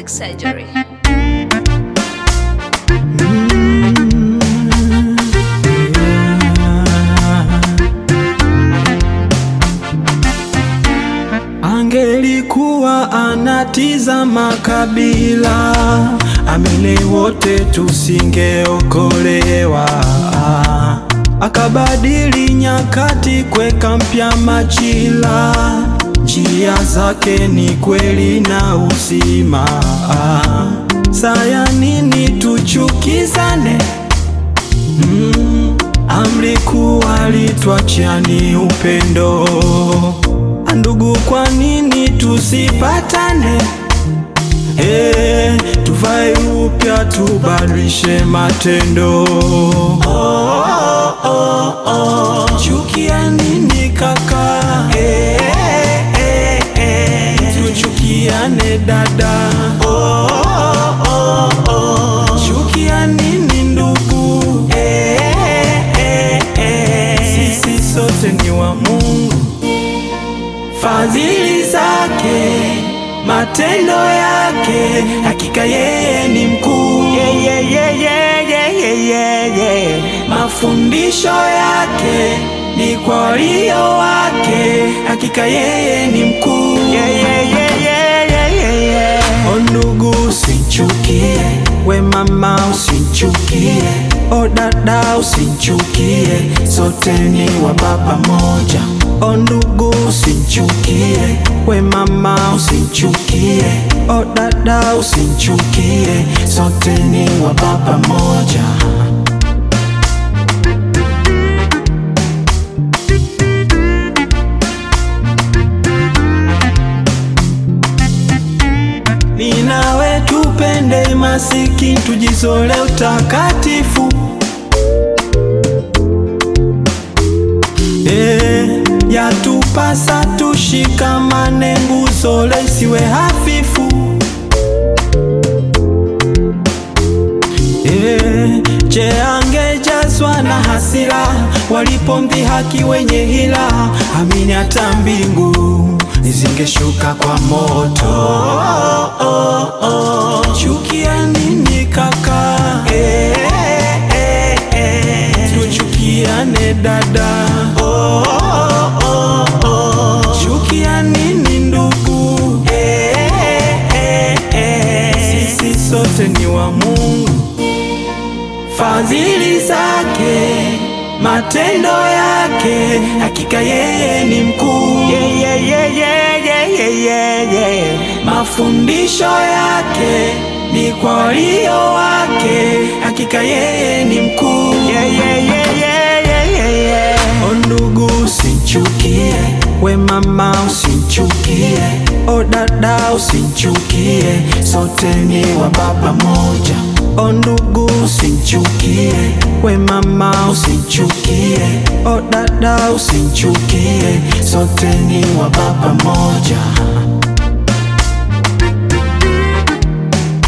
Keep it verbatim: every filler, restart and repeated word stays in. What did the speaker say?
Surgery. Angelikuwa anatizama kabila, amini wote tusingeokolewa. Akabadili nyakati kweka mpya majira, njia zake ni kweli na uzima. Saya nini tuchukizane? mm, Amri kuu alituachia ni upendo. Ndugu, kwa nini tusipatane? Hey, tuvae upya tubadilishe matendo. oh, oh, oh, oh. Chukia nini kaka? Hey, hey, hey. Tuchukiane dada. oh, oh, oh. Chukia nini ndugu? Hey, hey, hey. Sisi sote ni wa Mungu. Fadhili zake, matendo yake, hakika yeye ni mkuu. yeah, yeah, yeah, yeah, yeah, yeah, yeah. Mafundisho yake ni kwa walio wake, hakika yeye ni mkuu. yeah, yeah, yeah, yeah, yeah, yeah, yeah. O ndugu, usichukie, we mama usichukie, o dada usichukie, sote ni wa baba moja. O ndugu, usichukie, we mama usichukie, o dada usichukie, sote ni wa baba moja. Ninawe tupende masikini, tujizole utakatifu. eh, Yatupasa tushikamane, nguzo isiwe hafifu. eh, Je, angejazwa na hasira walipomdhihaki wenye hila? Amini hata mbingu zingeshuka kwa moto. oh, oh, oh. Chukia nini kaka? eh, eh, eh. Tuchukiane dada. oh, oh, oh. Chukia nini ndugu? eh, eh, eh. Sisi sote ni wa Mungu. Fadhili zake, matendo yake, hakika yeye ni mkuu. yeah, yeah, yeah, yeah, yeah, yeah, yeah. Mafundisho yake ni kwa walio wake, hakika yeye ni mkuu. yeah, yeah, yeah, yeah, yeah, yeah, yeah. O ndugu, usichukie, we mama usichukie, o dada usichukie, sote ni wa baba moja. O ndugu, usichukie, we mama usichukie, o dada usichukie, sote ni wa baba moja.